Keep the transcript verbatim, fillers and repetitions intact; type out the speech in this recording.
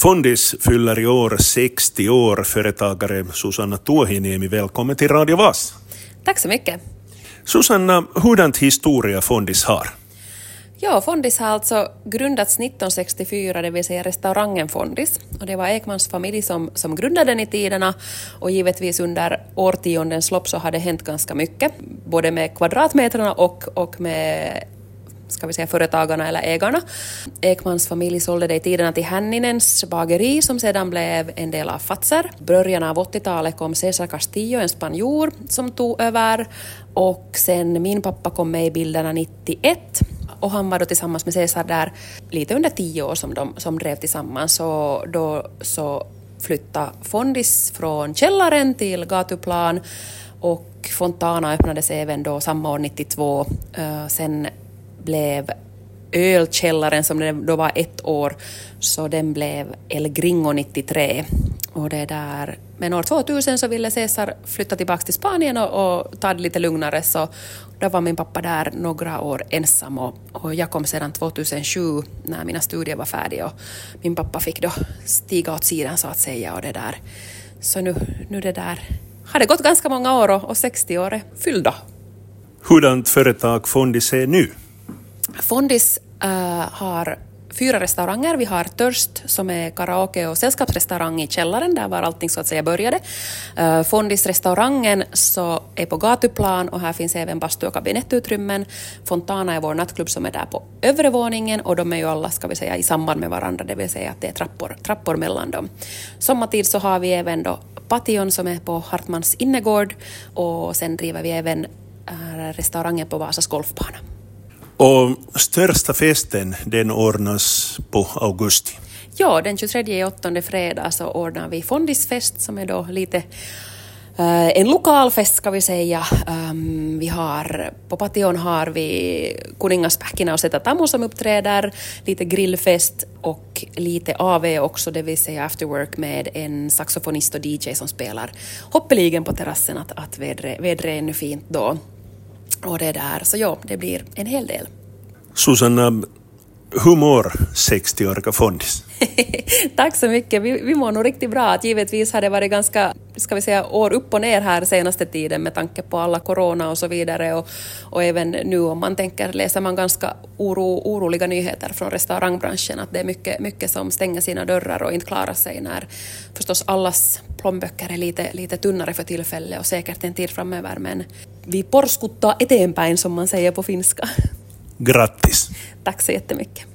Fondis fyller i år sextio år. Företagare Susanna Tuohiniemi, välkommen till Radio Vasa. Tack så mycket. Susanna, hurdant historia Fondis har? Ja, Fondis har alltså grundats nittonhundrasextiofyra, det vill säga restaurangen Fondis. Och det var Ekmans familj som, som grundade den i tiderna, och givetvis under årtiondens lopp så har det hänt ganska mycket. Både med kvadratmetrarna och, och med ska vi säga företagarna eller ägarna. Ekmans familj sålde det i tiderna till Hanninens bageri som sedan blev en del av Fazer. Början av åttiotalet kom César Castillo, en spanjor, som tog över, och sen min pappa kom med i bilderna nittioett. Och han var då tillsammans med César där lite under tio år som de som drev tillsammans. Så då så flyttade Fondis från källaren till gatuplan, och Fontana öppnades även då samma år nittiotvå. Uh, sen blev ölkällaren, som det då var ett år, så den blev El Gringo nittiotre. Och det där, men år tvåtusen så ville César flytta tillbaka till Spanien och, och ta det lite lugnare, så då var min pappa där några år ensam, och, och jag kom sedan tvåtusensju när mina studier var färdiga, och min pappa fick då stiga åt sidan så att säga, och det där. Så nu, nu det där har det gått ganska många år, och, och sextio år är fyllda. Hurdant företag Fondis är nu? Fondis uh, har fyra restauranger. Vi har Törst som är karaoke- och sällskapsrestaurang i källaren, där var allting så att säga började. Uh, Fondis-restaurangen så är på gatuplan, och här finns även bastu- och kabinettutrymmen. Fontana är vår nattklubb som är där på övre våningen, och de är ju alla, ska vi säga, i samband med varandra, det vill säga att det är trappor, trappor mellan dem. Sommartid så har vi även då Pation som är på Hartmans innergård, och sen driver vi även uh, restaurangen på Vasas golfbana. Och största festen, den ordnas på augusti. Ja, den tjugotredje åttonde fredag så ordnar vi Fondisfest, som är då lite uh, en lokal fest ska vi säga. Um, vi har, på Pation har vi Kuningaspähkinä och Zeta Tammo som uppträder, lite grillfest och lite A V också, det vill säga afterwork med en saxofonist och D J som spelar hoppeligen på terrassen, att, att vädret vädre är ännu fint då. Och det där, så ja, det blir en hel del. Susanna, hur mår sextio-åriga Fondis? Tack så mycket. Vi, vi mår nog riktigt bra. Att givetvis har det varit ganska, ska vi säga, år upp och ner här senaste tiden med tanke på alla corona och så vidare. Och, och även nu om man tänker, läser man ganska oro, oroliga nyheter från restaurangbranschen. Att det är mycket, mycket som stänger sina dörrar och inte klarar sig, när förstås allas plånböcker är lite, lite tunnare för tillfället och säkert en tid framöver. Men vi porskuttaa eteenpäin som man säger på finska. Grattis! Tack så jättemycket.